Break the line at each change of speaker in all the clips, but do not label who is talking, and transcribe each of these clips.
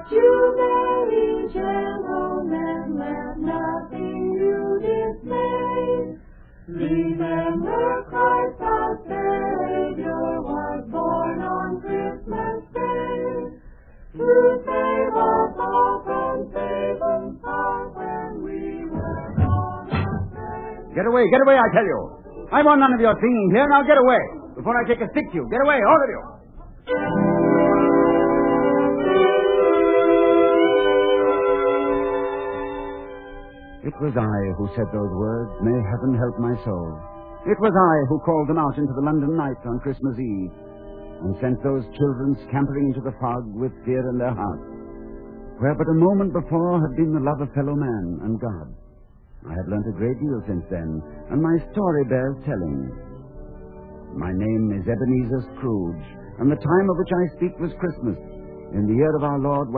You merry gentlemen, let nothing you dismay. Remember Christ our Savior was born on Christmas Day. To save us all from Satan's power when we were gone astray.
Get away, I tell you. I want none of your singing here. Now get away before I take a stick to you. Get away, all of you. It was I who said those words, may heaven help my soul. It was I who called them out into the London night on Christmas Eve and sent those children scampering into the fog with fear in their hearts, where but a moment before had been the love of fellow man and God. I have learnt a great deal since then, and my story bears telling. My name is Ebenezer Scrooge, and the time of which I speak was Christmas, in the year of our Lord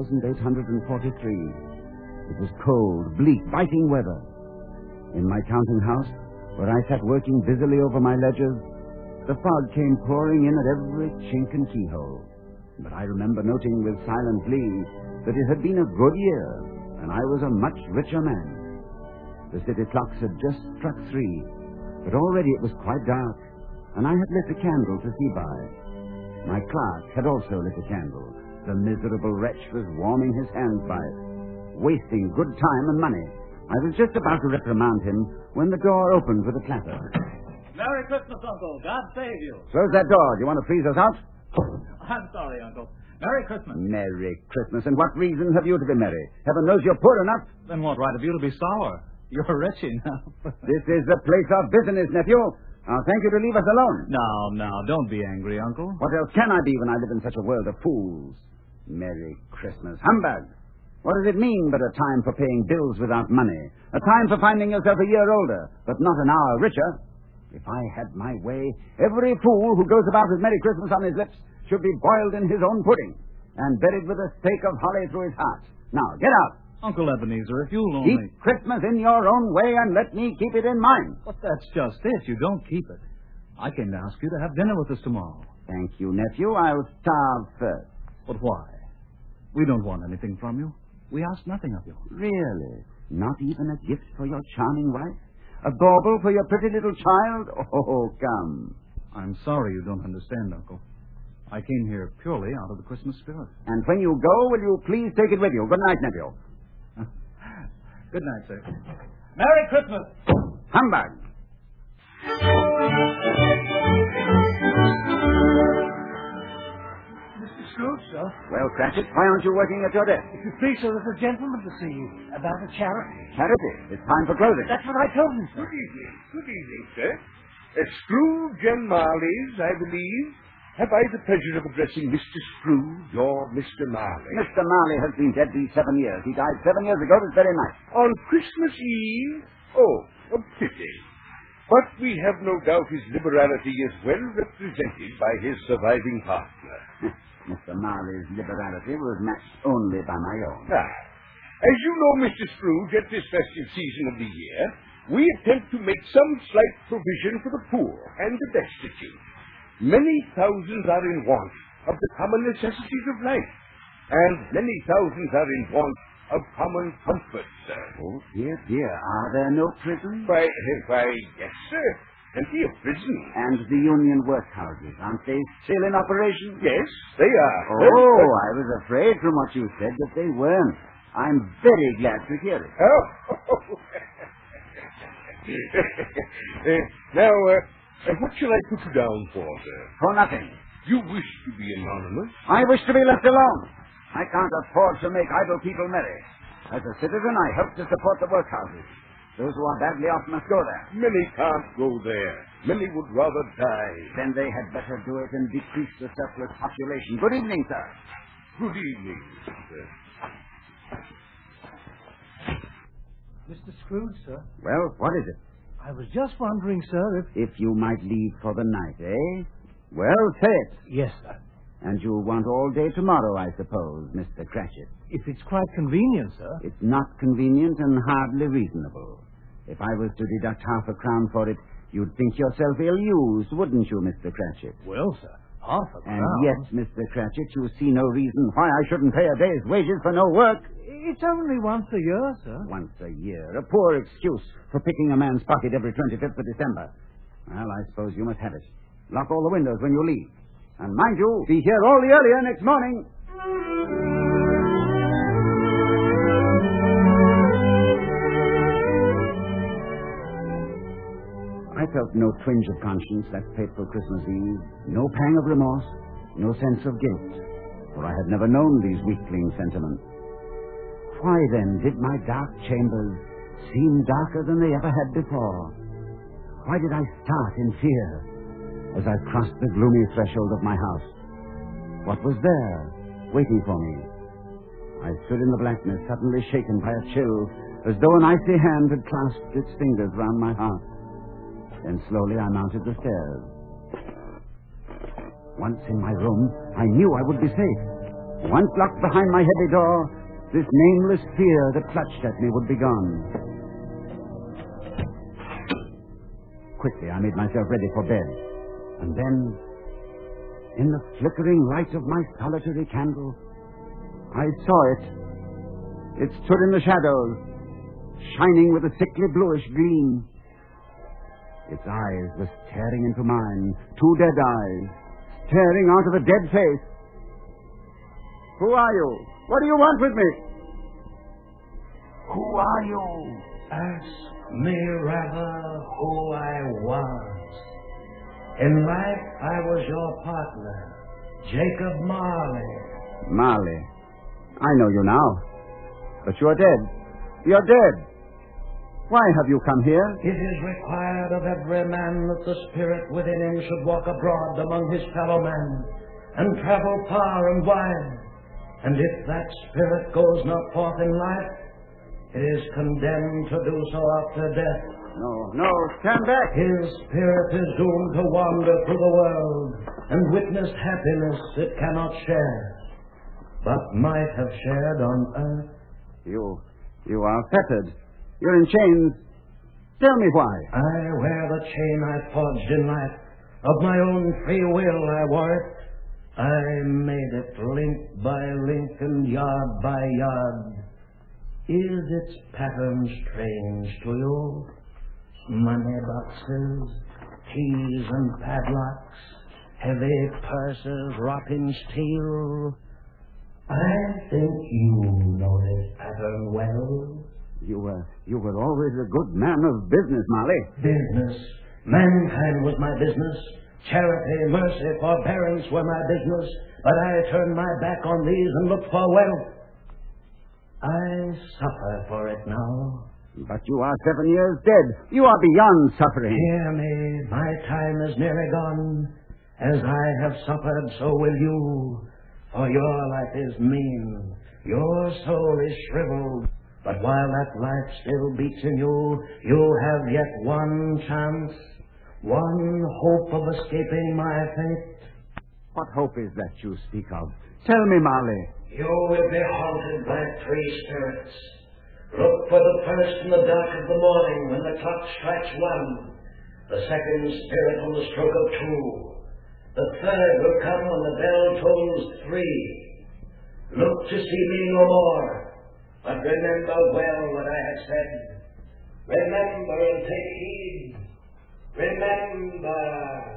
1843. It was cold, bleak, biting weather. In my counting house, where I sat working busily over my ledgers, the fog came pouring in at every chink and keyhole. But I remember noting with silent glee that it had been a good year, and I was a much richer man. The city clocks had just struck 3, but already it was quite dark, and I had lit a candle to see by. My clerk had also lit a candle. The miserable wretch was warming his hands by it, wasting good time and money. I was just about to reprimand him when the door opened with a clatter.
Merry Christmas, Uncle. God save you.
Close that door. Do you want to freeze us out?
I'm sorry, Uncle. Merry Christmas.
Merry Christmas. And what reason have you to be merry? Heaven knows you're poor enough.
Then what right have you to be sour? You're rich enough.
This is the place of business, nephew. I'll thank you to leave us alone.
Now, don't be angry, Uncle.
What else can I be when I live in such a world of fools? Merry Christmas. Humbug. What does it mean but a time for paying bills without money? A time for finding yourself a year older, but not an hour richer? If I had my way, every fool who goes about with Merry Christmas on his lips should be boiled in his own pudding and buried with a stake of holly through his heart. Now, get out.
Uncle Ebenezer, if you'll only...
Keep Christmas in your own way and let me keep it in mine.
But that's just it. You don't keep it. I came to ask you to have dinner with us tomorrow.
Thank you, nephew. I'll starve first.
But why? We don't want anything from you. We ask nothing of you.
Really? Not even a gift for your charming wife? A bauble for your pretty little child? Oh, come.
I'm sorry you don't understand, Uncle. I came here purely out of the Christmas spirit.
And when you go, will you please take it with you? Good night, nephew.
Good night, sir. Merry Christmas!
Humbug!
Mr. Scrooge, sir.
Well, Cratchit, why aren't you working at your desk?
If you please, sir, there's a gentleman to see you about a charity.
Charity. It's time for closing.
That's what I told him, sir.
Good evening, sir. Scrooge and Marley's, I believe. Have I the pleasure of addressing Mr. Scrooge or Mr. Marley?
Mr. Marley has been dead these 7 years. He died 7 years ago this very night.
On Christmas Eve? Oh, a pity. But we have no doubt his liberality is well represented by his surviving partner.
Mr. Marley's liberality was matched only by my own.
As you know, Mr. Scrooge, at this festive season of the year, we attempt to make some slight provision for the poor and the destitute. Many thousands are in want of the common necessities of life, and many thousands are in want of common comfort, sir.
Oh, dear, dear. Are there no prisons?
Why, yes, sir. Plenty of prisons.
And the union workhouses, aren't they still in operation?
Yes, they are.
Oh, I was afraid from what you said that they weren't. I'm very glad to hear it.
Oh. Now, what shall I put you down for, sir?
For nothing.
You wish to be anonymous?
I wish to be left alone. I can't afford to make idle people merry. As a citizen, I help to support the workhouses. Those who are badly off must go there.
Many can't go there. Many would rather die.
Then they had better do it and decrease the surplus population. Good evening, sir.
Good evening, sir.
Mr. Scrooge, sir.
Well, what is it?
I was just wondering, sir,
If you might leave for the night, eh? Well, say it.
Yes, sir.
And you'll want all day tomorrow, I suppose, Mr. Cratchit.
If it's quite convenient, sir.
It's not convenient and hardly reasonable. If I was to deduct half a crown for it, you'd think yourself ill-used, wouldn't you, Mr. Cratchit?
Well, sir, Half a crown?
And yet, Mr. Cratchit, you see no reason why I shouldn't pay a day's wages for no work.
It's only once a year, sir.
Once a year. A poor excuse for picking a man's pocket every 25th of December. Well, I suppose you must have it. Lock all the windows when you leave. And mind you, be here all the earlier next morning. I felt no twinge of conscience that fateful Christmas Eve, no pang of remorse, no sense of guilt, for I had never known these weakling sentiments. Why, then, did my dark chambers seem darker than they ever had before? Why did I start in fear as I crossed the gloomy threshold of my house? What was there, waiting for me? I stood in the blackness, suddenly shaken by a chill, as though an icy hand had clasped its fingers round my heart. Then slowly I mounted the stairs. Once in my room, I knew I would be safe. Once locked behind my heavy door, this nameless fear that clutched at me would be gone. Quickly, I made myself ready for bed. And then, in the flickering light of my solitary candle, I saw it. It stood in the shadows, shining with a sickly bluish gleam. Its eyes were staring into mine, two dead eyes, staring out of a dead face. Who are you? What do you want with me? Who are you?
Ask me rather who I was. In life, I was your partner, Jacob Marley.
Marley. I know you now. But you're dead. You're dead. Why have you come here?
It is required of every man that the spirit within him should walk abroad among his fellow men and travel far and wide. And if that spirit goes not forth in life, it is condemned to do so after death.
No, stand back.
His spirit is doomed to wander through the world and witness happiness it cannot share, but might have shared on earth.
You are fettered. You're in chains. Tell me why.
I wear the chain I forged in life. Of my own free will I wore it. I made it link by link and yard by yard. Is its pattern strange to you? Money boxes, keys and padlocks, heavy purses wrought in steel. I think you know this pattern well.
You were always a good man of business, Marley.
Business. Mankind was my business. Charity, mercy, forbearance were my business. But I turned my back on these and looked for wealth. I suffer for it now.
But you are 7 years dead. You are beyond suffering.
Hear me. My time is nearly gone. As I have suffered, so will you. For your life is mean. Your soul is shriveled. But while that life still beats in you, you have yet one chance, one hope of escaping my fate.
What hope is that you speak of? Tell me, Marley.
You will be haunted by three spirits. Look for the first in the dark of the morning when the clock strikes 1. The second spirit on the stroke of 2. The third will come when the bell tolls 3. Look to see me no more. But remember well what I have said. Remember and take heed. Remember.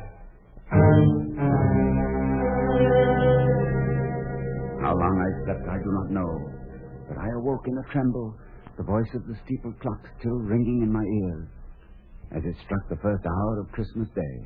How long I slept, I do not know. But I awoke in a tremble, the voice of the steeple clock still ringing in my ears, as it struck the first hour of Christmas Day.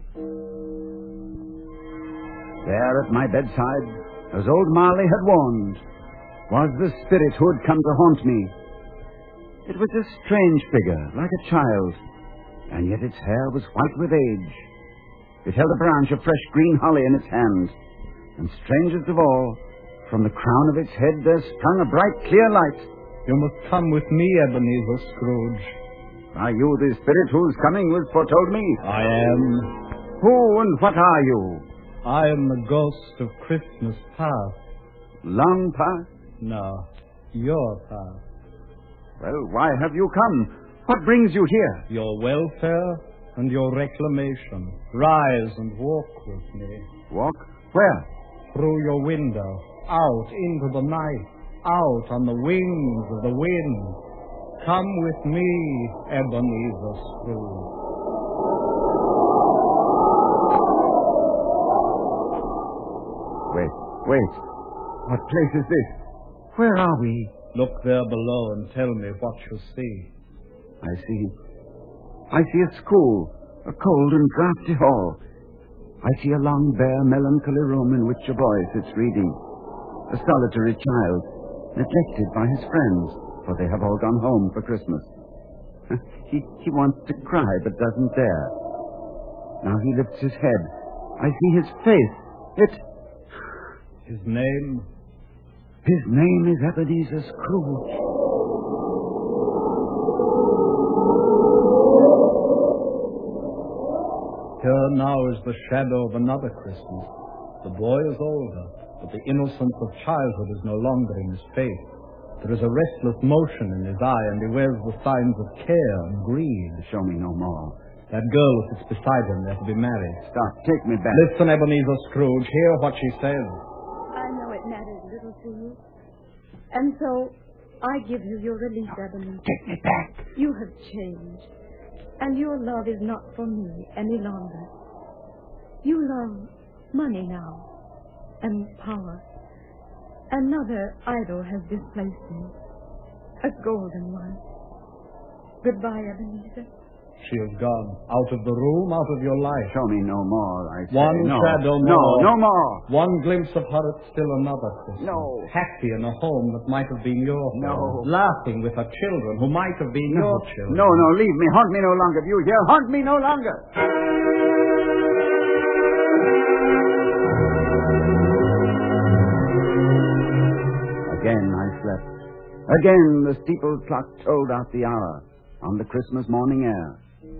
There at my bedside, as old Marley had warned, was the spirit who had come to haunt me. It was a strange figure, like a child, and yet its hair was white with age. It held a branch of fresh green holly in its hand, and strangest of all, from the crown of its head there sprung a bright, clear light.
You must come with me, Ebenezer Scrooge.
Are you the spirit whose coming was foretold me?
I am.
Who and what are you?
I am the ghost of Christmas past.
Long past?
No, your past.
Well, why have you come? What brings you here?
Your welfare and your reclamation. Rise and walk with me.
Walk? Where?
Through your window, out into the night, out on the wings of the wind. Come with me, Ebenezer Scrooge.
Wait. What place is this? Where are we?
Look there below and tell me what you see.
I see a school, a cold and draughty hall. I see a long, bare, melancholy room in which a boy sits reading. A solitary child, neglected by his friends, for they have all gone home for Christmas. He wants to cry, but doesn't dare. Now he lifts his head. I see his face.
His name?
His name is Ebenezer Scrooge.
Here now is the shadow of another Christmas. The boy is older, but the innocence of childhood is no longer in his face. There is a restless motion in his eye, and he wears the signs of care and greed.
Show me no more.
That girl who sits beside him, they're to be married.
Stop, take me back.
Listen, Ebenezer Scrooge, hear what she says.
I know it matters little to you. And so, I give you your release, Ebenezer.
Take me back.
You have changed. And your love is not for me any longer. You love money now. And power. Another idol has displaced me. A golden one. Goodbye, Ebenezer.
She is gone. Out of the room, out of your life.
Show me no more, I say.
One
no.
shadow more.
No more.
One glimpse of her at still another Christmas.
No.
Happy in a home that might have been your home.
No.
Laughing with her children who might have been your children.
No, leave me. Haunt me no longer. Do you hear? Haunt me no longer. Again I slept. Again the steeple clock tolled out the hour on the Christmas morning air.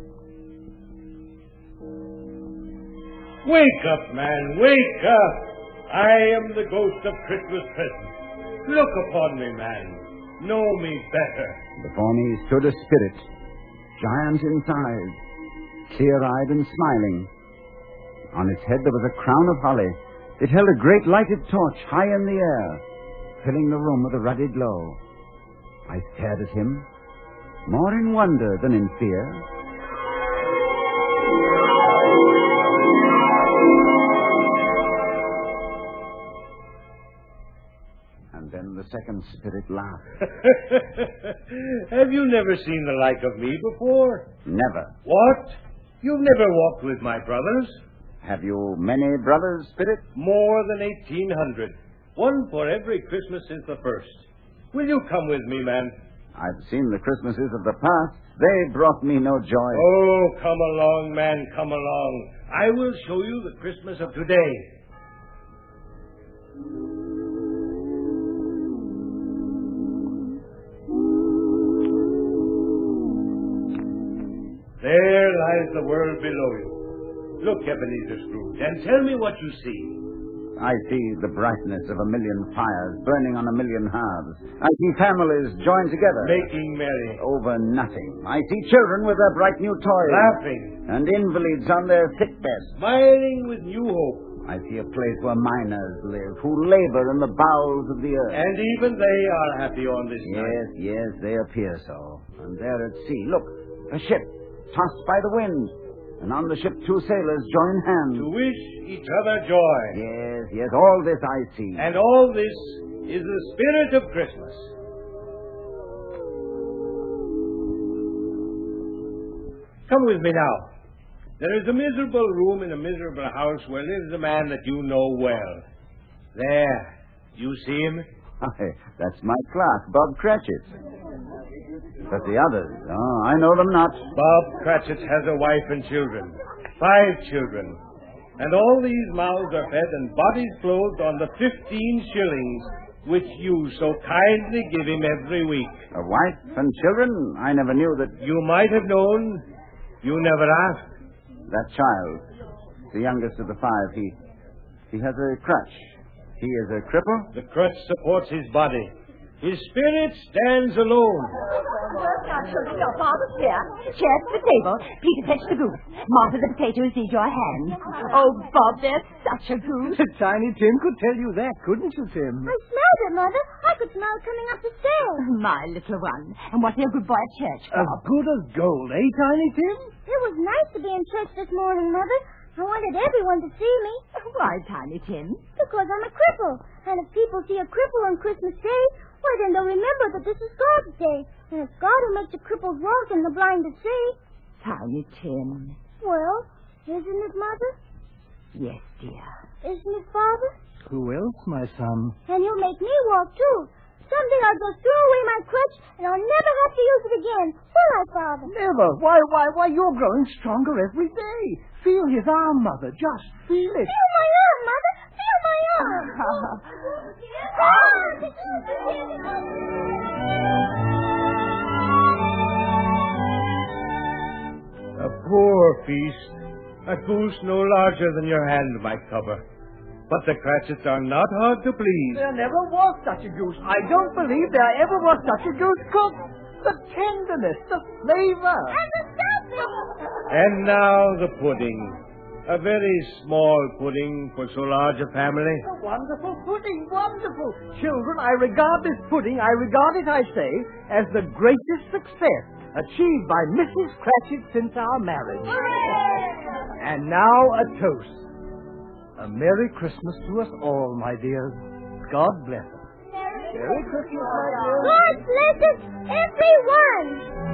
Wake up, man, wake up! I am the ghost of Christmas present. Look upon me, man. Know me better.
Before me stood a spirit, giant in size, clear-eyed and smiling. On its head there was a crown of holly. It held a great lighted torch high in the air, filling the room with a ruddy glow. I stared at him, more in wonder than in fear. And then the second spirit laughed.
Have you never seen the like of me before?
Never.
What? You've never walked with my brothers?
Have you many brothers, spirit?
More than 1,800. One for every Christmas since the first. Will you come with me, man?
I've seen the Christmases of the past. They brought me no joy.
Oh, come along, man, come along. I will show you the Christmas of today. There lies the world below you. Look, Ebenezer Scrooge, and tell me what you see.
I see the brightness of a million fires burning on a million hearths. I see families joined together,
Making merry.
over nothing. I see children with their bright new toys,
Laughing.
and invalids on their sick beds.
Smiling with new hope.
I see a place where miners live, who labor in the bowels of the earth.
And even they are happy on this night.
Yes, they appear so. And there at sea, look, a ship tossed by the wind. And on the ship 2 sailors join hands.
To wish each other joy.
Yes, all this I see.
And all this is the spirit of Christmas. Come with me now. There is a miserable room in a miserable house where lives a man that you know well. There. You see him?
That's my clerk, Bob Cratchit. But the others, I know them not.
Bob Cratchit has a wife and children. 5 children. And all these mouths are fed and bodies clothed on the 15 shillings which you so kindly give him every week.
A wife and children? I never knew that.
You might have known. You never asked.
That child, the youngest of the 5, he has a crutch. He is a cripple?
The crutch supports his body. His spirit stands alone.
children, your father's here. Chairs to the table. Peter, fetch the goose. Martha, the potatoes need your hand. Oh, Bob, there's such a goose.
Tiny Tim could tell you that, couldn't you, Tim?
I smelled it, Mother. I could smell it coming up the stairs.
My little one. And was he a good boy at church,
As
Bob?
good as gold, eh, Tiny Tim?
It was nice to be in church this morning, Mother. I wanted everyone to see me.
Why, Tiny Tim?
Because I'm a cripple. And if people see a cripple on Christmas Day, why, then they'll remember that this is God's day. And it's God who makes the cripples walk and the blind to see.
Tiny Tim.
Well, isn't it, Mother?
Yes, dear.
Isn't it, Father?
Who else, my son?
And you'll make me walk, too. Someday I'll just throw away my crutch, and I'll never have to use it again. Will I, Father?
Never. Why, you're growing stronger every day. Feel his arm, Mother. Just feel it.
Feel my arm, Mother. Feel my arm.
A poor feast. A goose no larger than your hand might cover. But the Cratchits are not hard to please.
There never was such a goose. I don't believe there ever was such a goose cooked. The tenderness, the flavor.
And the stuffing.
And now the pudding. A very small pudding for so large a family.
A wonderful pudding, wonderful. Children, I regard this pudding, I say, as the greatest success achieved by Mrs. Cratchit since our marriage.
Hooray!
And now a toast. A Merry Christmas to us all, my dears. God bless us. Merry Christmas, my dears.
God bless us, everyone.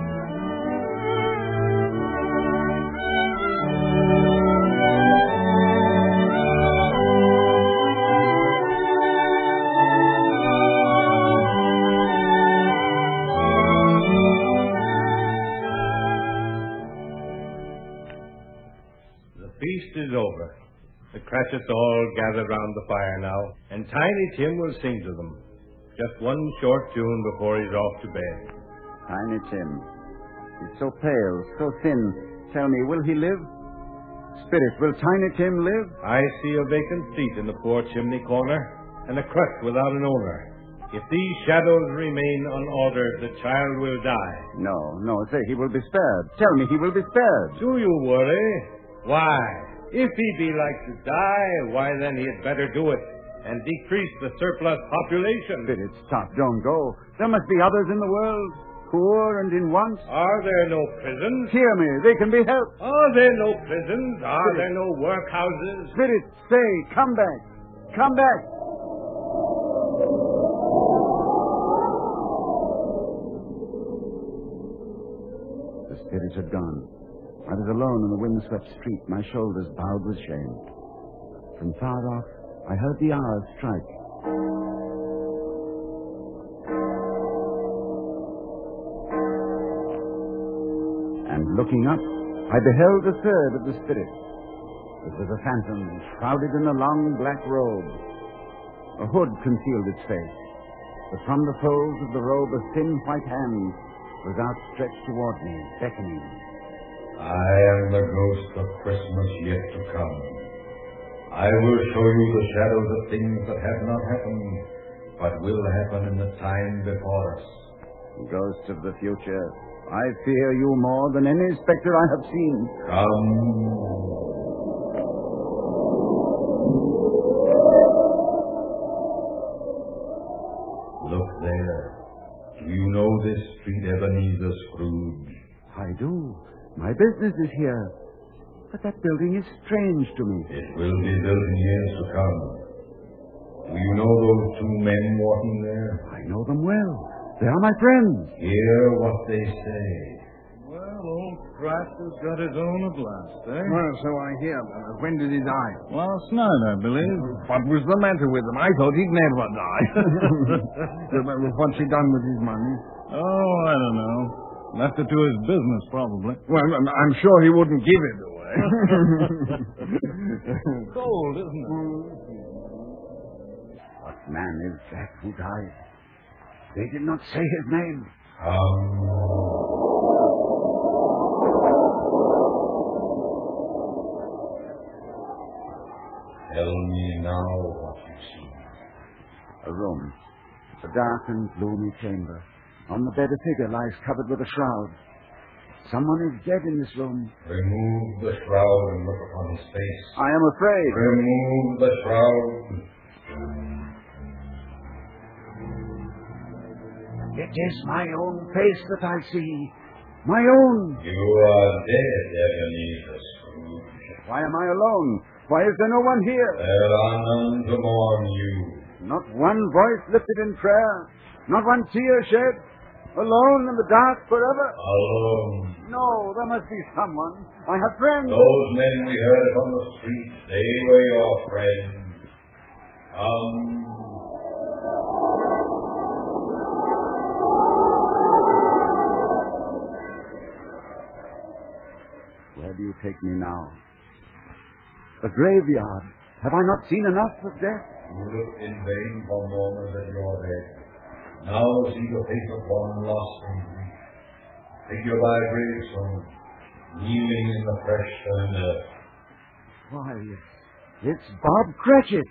The feast is over. The Cratchits all gather round the fire now, and Tiny Tim will sing to them. Just one short tune before he's off to bed.
Tiny Tim. He's so pale, so thin. Tell me, will he live? Spirit, will Tiny Tim live?
I see a vacant seat in the poor chimney corner, and a crutch without an owner. If these shadows remain unaltered, the child will die.
No, say he will be spared. Tell me he will be spared.
Do you worry? Why? If he be like to die, why then he had better do it, and decrease the surplus population.
Spirit, stop, don't go. There must be others in the world, poor and in want.
Are there no prisons?
Hear me, they can be helped.
Are there no prisons? Are there no workhouses?
Spirit, say, come back. Come back. The spirit had gone. I was alone in the windswept street, my shoulders bowed with shame. From far off, I heard the hours strike. And looking up, I beheld the third of the spirit. It was a phantom, shrouded in a long black robe. A hood concealed its face, but from the folds of the robe a thin white hand was outstretched toward me, beckoning.
I am the ghost of Christmas yet to come. I will show you the shadows of things that have not happened, but will happen in the time before us.
Ghost of the future, I fear you more than any spectre I have seen.
Come. Look there. Do you know this street, Ebenezer Scrooge?
I do. My business is here. But that building is strange to me.
It will be built in years to come. Do you know those two men walking there?
I know them well. They are my friends.
Hear what they say.
Well, old Pratt has got his own at last, eh?
Well, so I hear. When did he die?
Last night, I believe.
What was the matter with him? I thought he'd never die. What's he done with his money?
Oh, I don't know. Left it to his business, probably.
Well, I'm sure he wouldn't give it away.
Cold, isn't it?
What man is that who died? They did not say his name.
Tell me now what you see.
A room. A dark and gloomy chamber. On the bed a figure lies covered with a shroud. Someone is dead in this room.
Remove the shroud and look upon his face.
I am afraid.
Remove the shroud.
It is my own face that I see. My own.
You are dead, Ebenezer Scrooge.
Why am I alone? Why is there no one here?
There are none to mourn you.
Not one voice lifted in prayer. Not one tear shed. Alone in the dark forever.
Alone.
No, there must be someone. I have friends.
Those men we heard on the street, they were your friends. Come.
Where do you take me now? The graveyard. Have I not seen enough of death?
You looked in vain for moments at your bed. Now see the face of one lost in grief. Figure by gravestone, kneeling in the fresh turned earth.
Why, it's Bob Cratchit.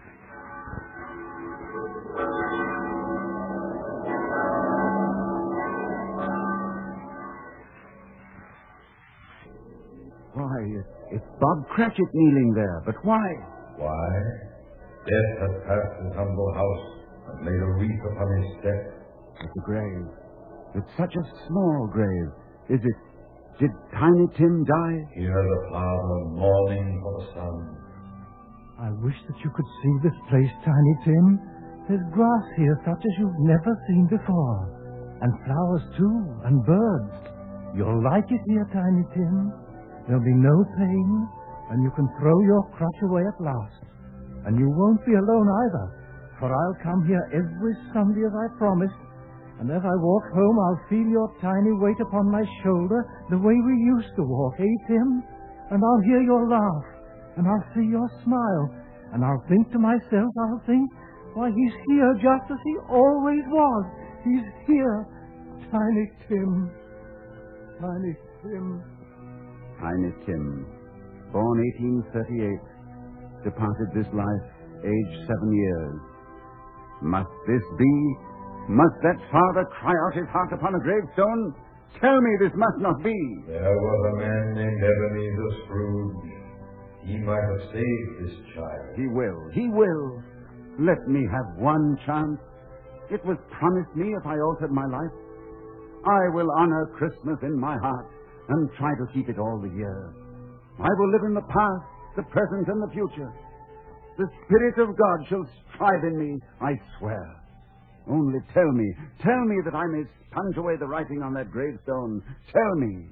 Why, it's Bob Cratchit kneeling there. But why?
Why? Death has passed his humble house and laid a wreath upon his step.
It's a grave. It's such a small grave. Is it? Did Tiny Tim die?
Here the father mourning for the son.
I wish that you could see this place, Tiny Tim. There's grass here such as you've never seen before. And flowers, too, and birds. You'll like it here, Tiny Tim. There'll be no pain, and you can throw your crutch away at last. And you won't be alone either, for I'll come here every Sunday as I promised, and as I walk home I'll feel your tiny weight upon my shoulder the way we used to walk, Tim? And I'll hear your laugh, and I'll see your smile, and I'll think to myself, why, he's here just as he always was. He's here, Tiny Tim. Tiny Tim.
Tiny Tim, born 1838, departed this life, aged 7 years. Must this be? Must that father cry out his heart upon a gravestone? Tell me this must not be.
There was a man named Ebenezer Scrooge. He might have saved this child.
He will. He will. Let me have one chance. It was promised me if I altered my life. I will honor Christmas in my heart and try to keep it all the year. I will live in the past, the present, and the future. The Spirit of God shall strive in me, I swear. Only tell me that I may sponge away the writing on that gravestone. Tell me.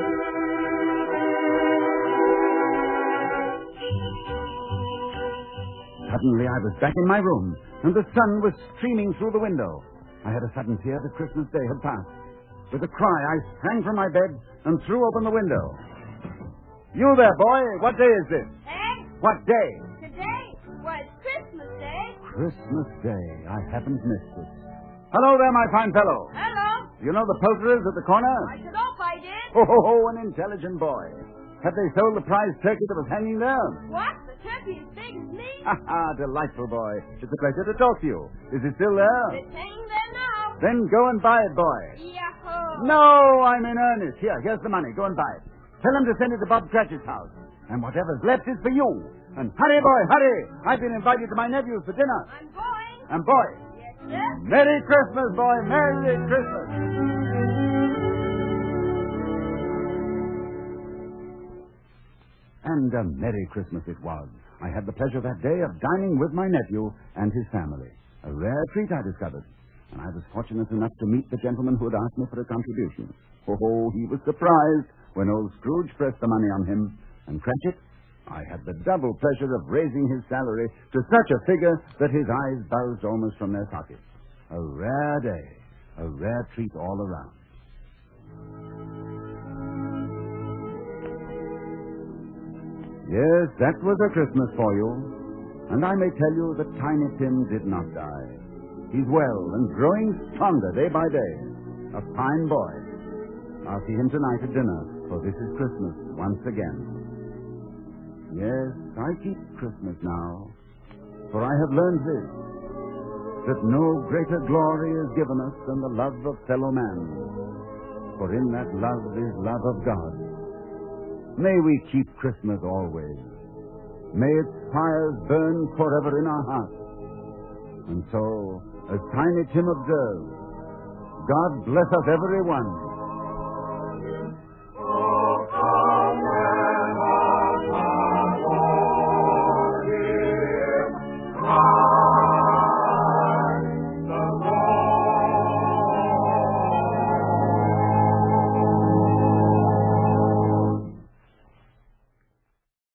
Suddenly I was back in my room, and the sun was streaming through the window. I had a sudden fear that Christmas Day had passed. With a cry, I sprang from my bed and threw open the window. You there, boy. What day is this?
Eh?
What day?
Today? Why, it's Christmas Day.
Christmas Day. I haven't missed it. Hello there, my fine fellow.
Hello.
You know the poulterers at the corner?
I should hope I did.
Oh, an intelligent boy. Have they sold the prize turkey that was hanging there?
What? The turkey as big as me?
Delightful, boy. It's a pleasure to talk to you. Is it still there?
It's hanging there now.
Then go and buy it, boy.
Yahoo!
No, I'm in earnest. Here's the money. Go and buy it. Tell him to send it to Bob Cratchit's house. And whatever's left is for you. And hurry, boy, hurry. I've been invited to my nephew's for dinner.
I'm going.
And, boy.
Yes, sir?
Merry Christmas, boy. Merry Christmas. And a Merry Christmas it was. I had the pleasure that day of dining with my nephew and his family. A rare treat, I discovered. And I was fortunate enough to meet the gentleman who had asked me for a contribution. Oh, he was surprised when old Scrooge pressed the money on him. And Cratchit, I had the double pleasure of raising his salary to such a figure that his eyes bulged almost from their sockets. A rare day, a rare treat all around. Yes, that was a Christmas for you. And I may tell you that Tiny Tim did not die. He's well and growing stronger day by day. A fine boy. I'll see him tonight at dinner, for this is Christmas once again. Yes, I keep Christmas now, for I have learned this. that no greater glory is given us than the love of fellow man. For in that love is love of God. May we keep Christmas always. May its fires burn forever in our hearts. And so, as Tiny Tim observes, God bless us every one.